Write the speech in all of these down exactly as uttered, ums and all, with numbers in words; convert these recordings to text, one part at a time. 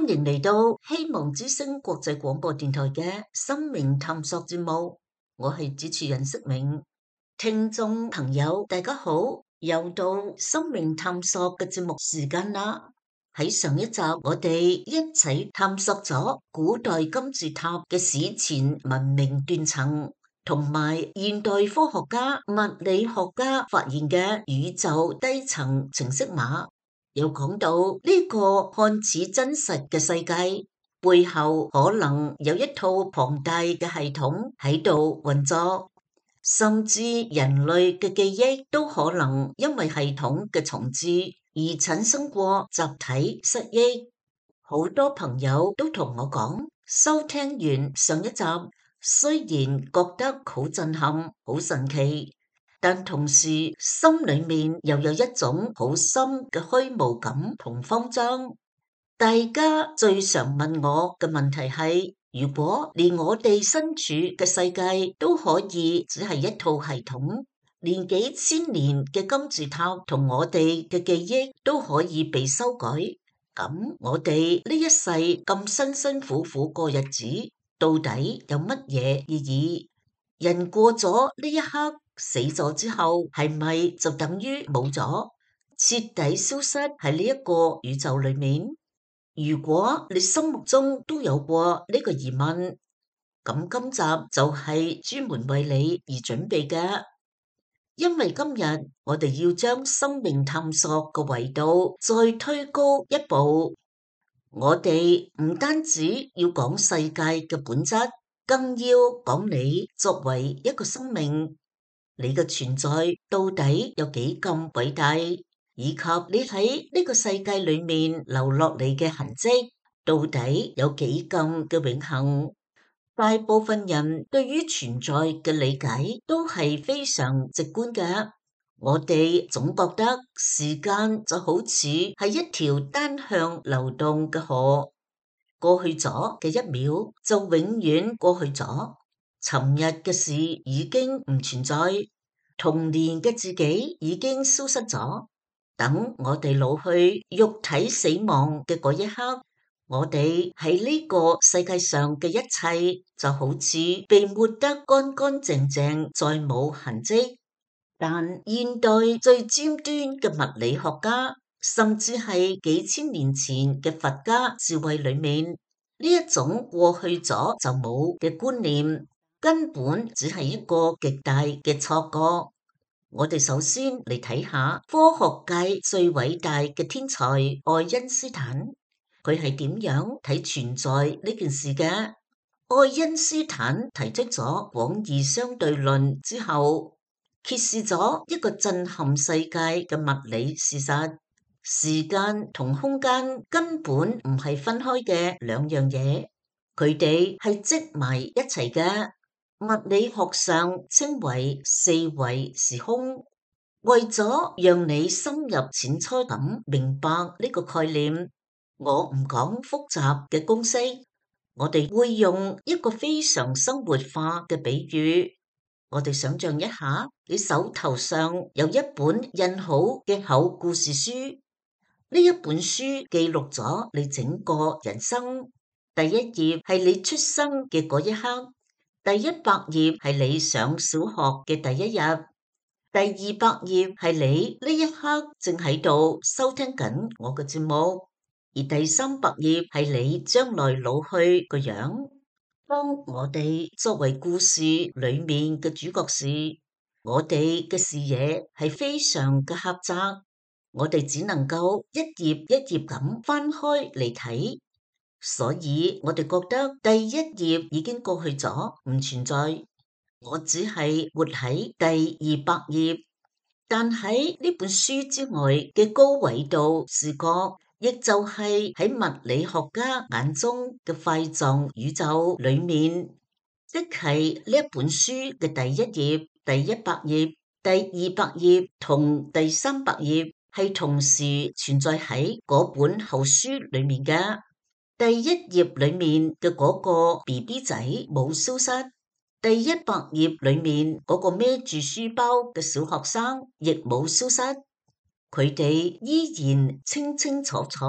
歡迎嚟到希望之聲國際廣播電台嘅生命探索節目，我係主持人釋明。聽眾朋友大家好，又到生命探索嘅節目時間啦。喺上一集我哋一齊探索咗古代金字塔嘅史前文明斷層，同埋現代科學家、物理學家發現嘅宇宙低層程式碼。又講到呢個看似真實嘅世界背後，可能有一套龐大嘅系統喺度運作，甚至人類嘅記憶都可能因為系統嘅重置而產生過集體失憶。好多朋友都同我講，收聽完上一集，雖然覺得好震撼、好神奇，但同時心裏面又有一種好深嘅虛無感同慌張。大家最常問我嘅問題係，如果連我哋身處嘅世界都可以只係一套系統，連幾千年嘅金字塔同我哋嘅記憶都可以被修改，咁我哋呢一世咁辛辛苦苦過日子，到底有乜嘢意義？人過咗呢一刻，死咗之後，係咪就等於冇咗，徹底消失喺呢一個宇宙裏面？如果你心目中都有過呢個疑問，咁今集就係專門為你而準備嘅。因為今日我哋要將生命探索嘅維度再推高一步，我哋唔單止要講世界嘅本質，更要講你作為一個生命，你嘅存在到底有幾咁偉大，以及你喺呢個世界裏面留落嚟嘅痕跡到底有幾咁嘅永恆。大部分人對於存在嘅理解都係非常直觀嘅，我哋總覺得時間就好似係一條單向流動嘅河，過去咗嘅一秒就永遠過去咗，尋日嘅事已經唔存在，童年嘅自己已經消失咗。等我哋老去，肉體死亡嘅嗰一刻，我哋喺呢個世界上嘅一切就好似被抹得乾乾淨淨，再冇痕跡。但現代最尖端嘅物理學家，甚至係幾千年前嘅佛家智慧裏面，呢一種過去咗就冇嘅觀念，根本只係一個極大嘅錯覺。我哋首先嚟睇下科學界最偉大嘅天才愛因斯坦，佢係點樣睇存在呢件事嘅？愛因斯坦提出咗廣義相對論之後，揭示咗一個震撼世界嘅物理事實：時間同空間根本唔係分開嘅兩樣嘢，佢哋係積埋一齊嘅。物理學上稱為四維時空。為咗讓你深入淺出咁明白呢個概念，我唔講複雜嘅公式，我哋會用一個非常生活化嘅比喻。我哋想象一下，你手頭上有一本印好嘅厚故事書，呢一本書記錄咗你整個人生。第一頁係你出生嘅嗰一刻，第一百頁係你上小學嘅第一日，第二百頁係你呢一刻正喺度收聽緊我嘅節目，而第三百頁係你將來老去個樣。當我哋作為故事裏面嘅主角時，我哋嘅視野係非常嘅狹窄，我哋只能夠一頁一頁咁翻開嚟睇。所以我哋覺得第一頁已經過去咗，唔存在。我只係活喺第二百頁，但喺呢本書之外嘅高緯度視覺，亦就係喺物理學家眼中嘅塊狀宇宙裏面，即係呢一本書嘅第一頁、第一百頁、第二百頁同第三百頁係同時存在喺嗰本厚書裏面嘅。第一頁裏面嘅嗰個 B B 仔冇消失，第一百頁裏面嗰個孭住書包嘅小學生亦冇消失，佢哋依然清清楚楚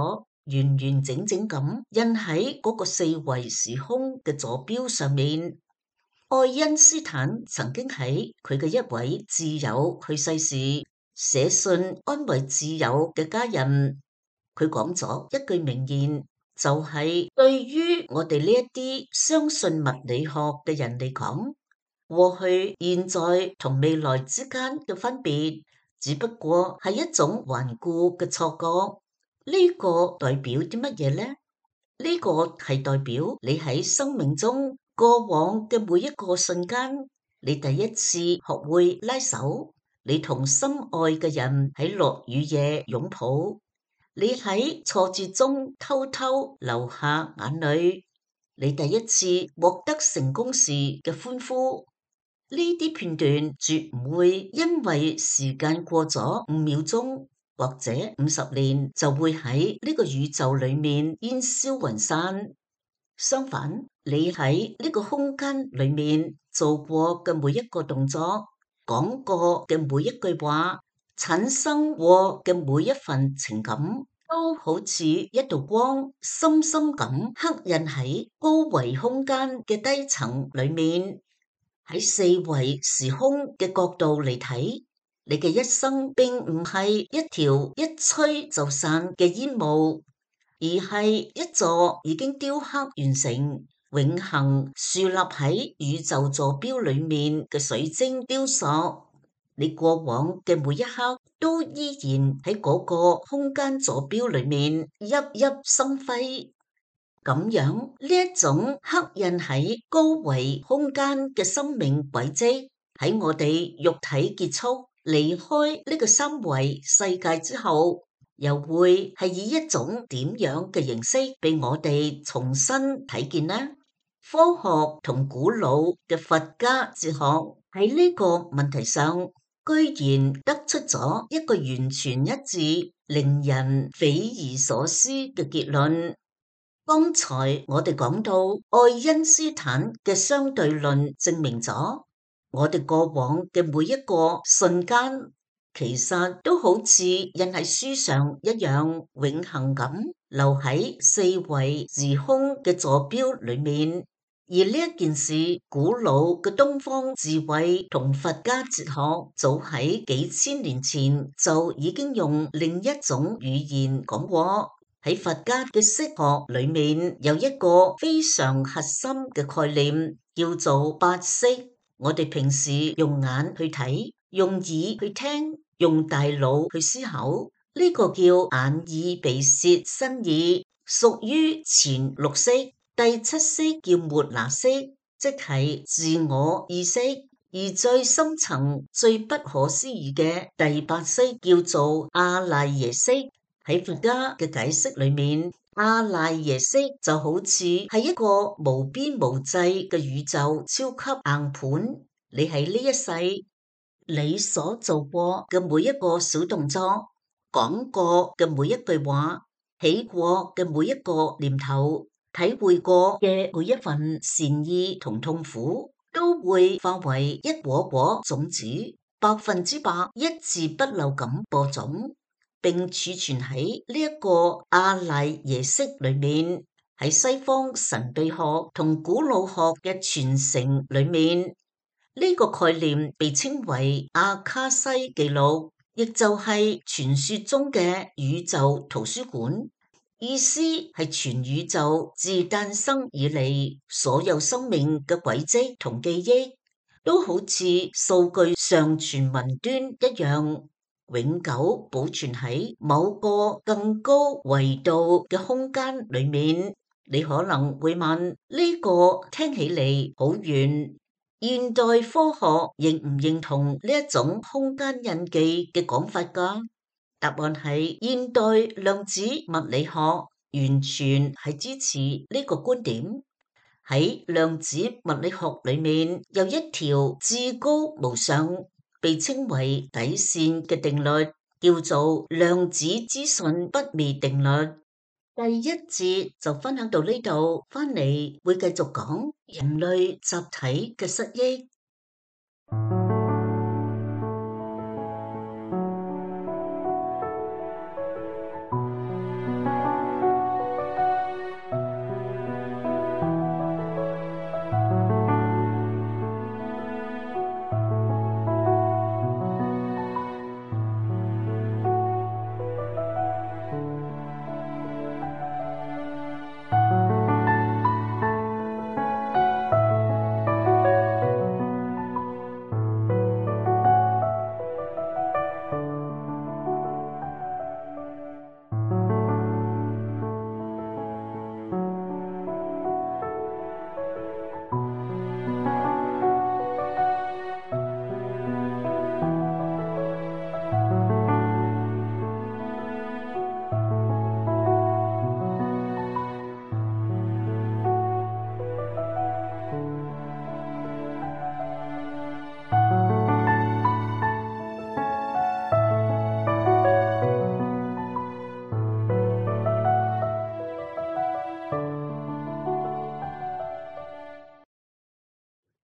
完完整整咁印喺嗰個四維時空嘅座標上面。愛因斯坦曾經喺佢嘅一位摯友去世時寫信安慰摯友嘅家人，佢講咗一句名言，就係對於我哋呢一啲相信物理學嘅人嚟講，過去、現在同未來之間嘅分別，只不過係一種頑固嘅錯覺。呢個代表啲乜嘢呢？呢個係代表你喺生命中過往嘅每一個瞬間，你第一次學會拉手，你同心愛嘅人喺落雨夜擁抱，你喺挫折中偷偷流下眼淚，你第一次獲得成功時嘅歡呼。呢啲片段絕唔會因為時間過咗五秒鐘或者五十年就會喺呢個宇宙裏面煙消雲散。相反，你喺呢個空間裏面做過嘅每一個動作，講過嘅每一句話，產生過嘅每一份情感，都好似一道光，深深咁刻印喺高維空間嘅低層裏面。喺四維時空嘅角度嚟睇，你嘅一生並唔係一條一吹就散嘅煙霧，而係一座已經雕刻完成、永恆樹立喺宇宙座標裏面嘅水晶雕塑。你過往嘅每一刻都依然喺嗰個空間座標裏面熠熠生輝。咁樣呢一種刻印喺高維空間嘅生命軌跡，喺我哋肉體結束離開呢個三維世界之後，又會係以一種點樣嘅形式被我哋重新睇見呢？科學同古老嘅佛家哲學喺呢個問題上，居然得出咗一個完全一致、令人匪夷所思嘅結論。剛才我哋講到愛因斯坦嘅相對論證明咗，我哋過往嘅每一個瞬間，其實都好似印喺書上一樣，永恆咁留喺四維時空嘅座標裏面。而呢一件事，古老嘅東方智慧同佛家哲學，早喺幾千年前就已經用另一種語言講過。喺佛家嘅色學裏面，有一個非常核心嘅概念，叫做八識。我哋平時用眼去睇，用耳去聽，用大腦去思考，呢個叫眼耳鼻舌身意，屬於前六識。第七識叫末那識，即係自我意識。而最深層、最不可思議嘅第八識叫做阿賴耶識。喺佛家嘅解釋裏面，阿賴耶識就好似係一個無邊無際嘅宇宙超級硬盤。你喺呢一世，你所做過嘅每一個小動作，講過嘅每一句話，起過嘅每一個念頭，體會過嘅每一份善意同痛苦，都會化為一顆顆種子，百分之百一字不漏咁播種，並儲存喺呢一個阿賴耶識裏面。喺西方神秘學同古老學嘅傳承裏面，呢個概念被稱為阿卡西記錄，亦就係傳說中嘅宇宙圖書館。意思係全宇宙自誕生以嚟，所有生命嘅軌跡同記憶，都好似數據上傳雲端一樣，永久保存喺某個更高維度嘅空間裏面。你可能會問，呢個聽起嚟好遠，現代科學認唔認同呢一種空間印記嘅講法㗎？答案係現代量子物理學完全係支持呢個觀點。喺量子物理學裏面，有一條至高無上，被稱為底線嘅定律，叫做量子資訊不滅定律。第一節就分享到呢度，翻嚟會繼續講人類集體嘅失憶。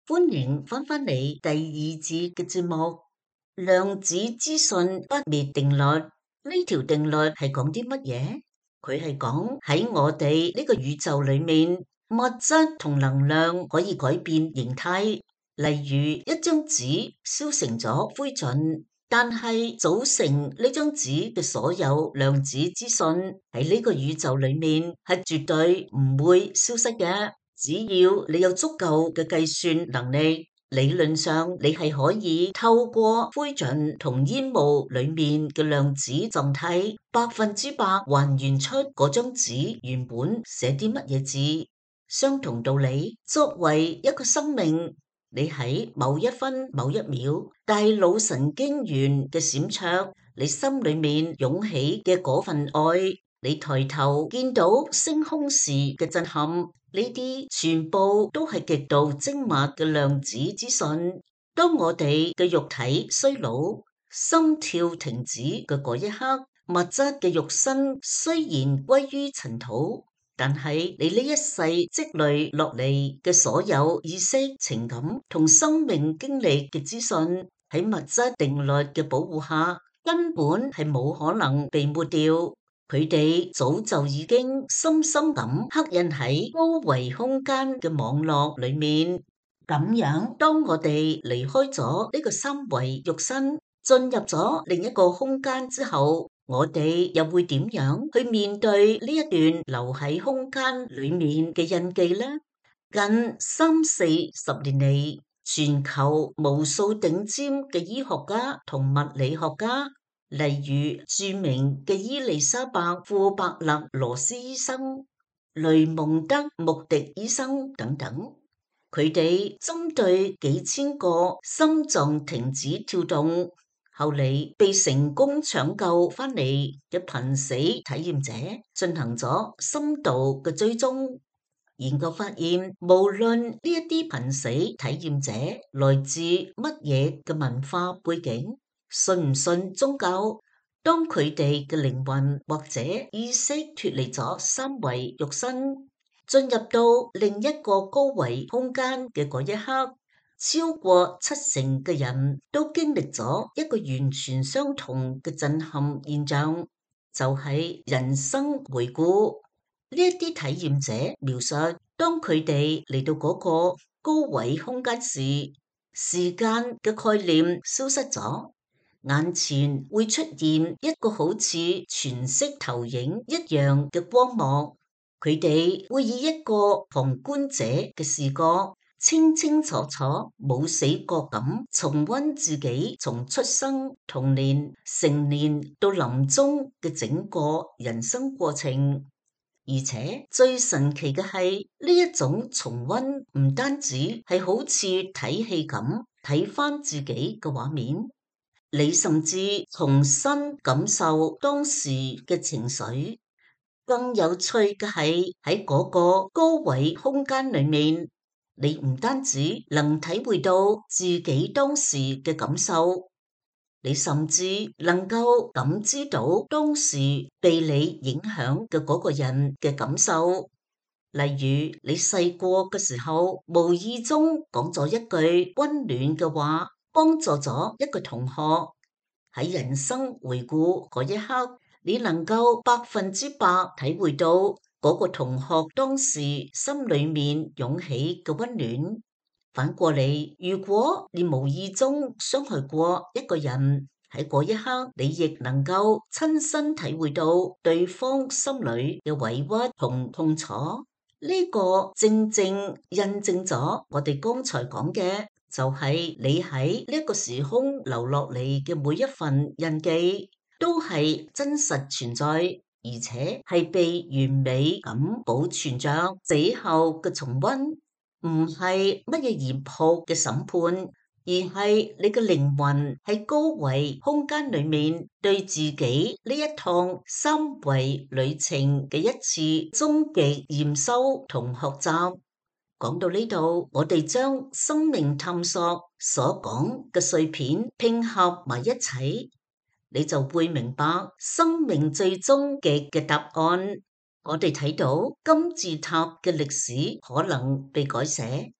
歡迎翻返嚟第二節嘅節目。量子資訊不滅定律，呢條定律係講啲乜嘢？佢係講喺我哋呢個宇宙裏面，物質同能量可以改變形態。例如一張紙燒成咗灰燼，但係組成呢張紙嘅所有量子資訊喺呢個宇宙裏面係絕對唔會消失嘅。只要你有足夠嘅計算能力，理論上你係可以透過灰燼同煙霧裏面嘅量子狀態，百分之百還原出嗰張紙原本寫啲乜嘢字。相同道理，作為一個生命，你喺某一分某一秒，大腦神經元嘅閃爍，你心裏面湧起嘅嗰份愛，你抬頭見到星空時嘅震撼，呢啲全部都係極度精密嘅量子資訊。當我哋嘅肉體衰老、心跳停止嘅嗰一刻，物質嘅肉身雖然歸於塵土，但係你呢一世積累落嚟嘅所有意識、情感同生命經歷嘅資訊，喺物質定律嘅保護下，根本係冇可能被抹掉。佢哋早就已經深深咁刻印喺高維空間嘅網絡裏面。咁樣，當我哋離開咗呢個三維肉身，進入咗另一個空間之後，我哋又會點樣去面對呢一段留喺空間裏面嘅印記呢？近三四十年嚟，全球無數頂尖嘅醫學家同物理學家，例如著名嘅伊麗莎白庫伯勒羅斯醫生、雷蒙德穆迪醫生等等，佢哋針對幾千個心臟停止跳動，後嚟被成功搶救翻嚟嘅瀕死體驗者進行咗深度嘅追蹤。研究發現，無論呢一啲瀕死體驗者來自乜嘢嘅文化背景，信唔信宗教，當佢哋嘅靈魂或者意識脫離咗三維肉身，進入到另一個高維空間嘅嗰一刻，超過七成嘅人都經歷咗一個完全相同嘅震撼現象，就係人生回顧。呢一啲體驗者描述，當佢哋嚟到嗰個高維空間時，時間嘅概念消失咗，眼前會出現一個好似全息投影一樣嘅光幕，佢哋會以一個旁觀者嘅視覺，清清楚楚、冇死角咁重溫自己從出生、童年、成年到臨終嘅整個人生過程。而且最神奇嘅係呢一種重溫，唔單止係好似睇戲咁睇返自己嘅畫面，你甚至重新感受當時嘅情緒。更有趣嘅係喺嗰個高維空間裏面，你唔單止能體會到自己當時嘅感受，你甚至能夠感知到當時被你影響嘅嗰個人嘅感受。例如你細個嘅時候，無意中講咗一句溫暖嘅話，幫助咗一個同學。喺人生回顧嗰一刻，你能夠百分之百體會到嗰個同學當時心裏面湧起嘅溫暖。反過嚟，如果你無意中傷害過一個人，喺嗰一刻，你亦能夠親身體會到對方心裏嘅委屈同痛楚。呢個正正印證咗我哋剛才講嘅，就係你喺呢個時空留落嚟嘅每一份印記，都係真實存在，而且係被完美咁保存着。死後嘅重溫，唔係乜嘢嚴酷嘅審判，而係你嘅靈魂喺高維空間裏面對自己呢一趟三維旅程嘅一次終極驗收同學習。講到呢度，我哋將生命探索所講嘅碎片拼合埋一齊，你就會明白生命最終極嘅答案。我哋睇到金字塔嘅歷史可能被改寫，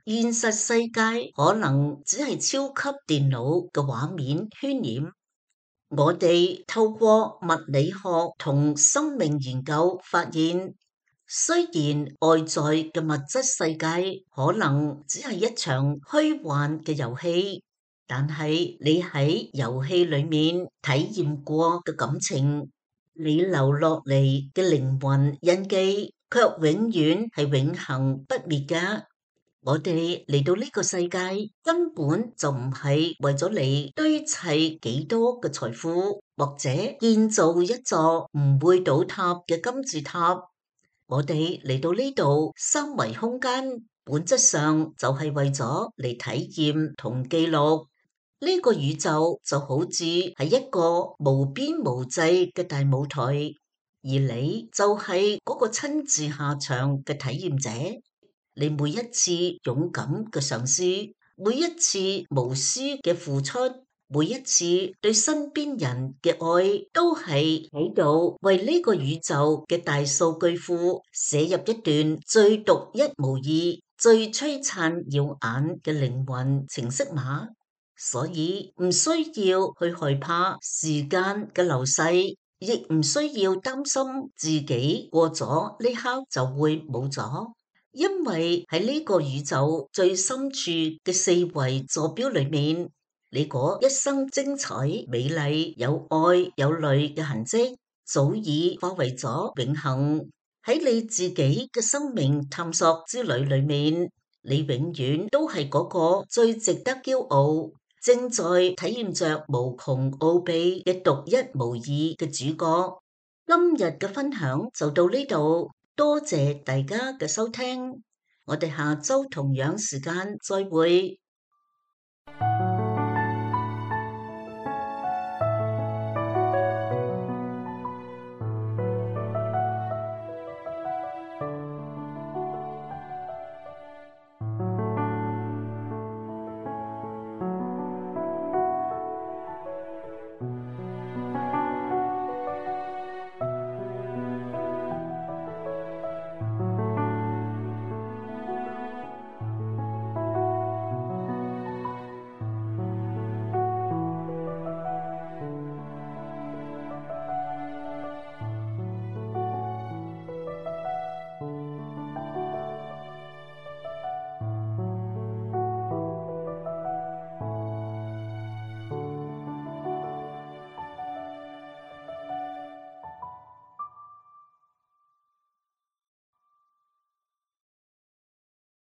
現實世界可能只係超級電腦嘅畫面渲染。我哋透過物理學同生命研究發現，雖然外在嘅物質世界可能只係一場虛幻嘅遊戲，但係你喺遊戲裏面體驗過嘅感情，你留落嚟嘅靈魂印記，卻永遠係永恆不滅㗎。我哋嚟到呢個世界根本就唔係為咗嚟堆砌幾多嘅財富，或者建造一座唔會倒塌嘅金字塔。我哋嚟到呢度三維空間，本質上就係為咗嚟體驗同記錄。呢個宇宙就好似係一個無邊無際嘅大舞台，而你就係嗰個親自下場嘅體驗者。你每一次勇敢嘅嘗試，每一次無私嘅付出，每一次對身邊人嘅愛，都係喺度為呢個宇宙嘅大數據庫寫入一段最獨一無二、最璀璨耀眼嘅靈魂程式碼。所以唔需要去害怕時間嘅流逝，亦唔需要擔心自己過咗呢刻就會冇咗。因為喺呢個宇宙最深處嘅四維坐標裏面，你嗰一生精彩、美麗、有愛、有淚嘅痕跡，早已化為咗永恆。喺你自己嘅生命探索之旅裏面，你永遠都係嗰個最值得驕傲、正在體驗着無窮奧秘嘅獨一無二嘅主角。今日嘅分享就到呢度。多謝大家嘅收聽，我哋下周同樣時間再會。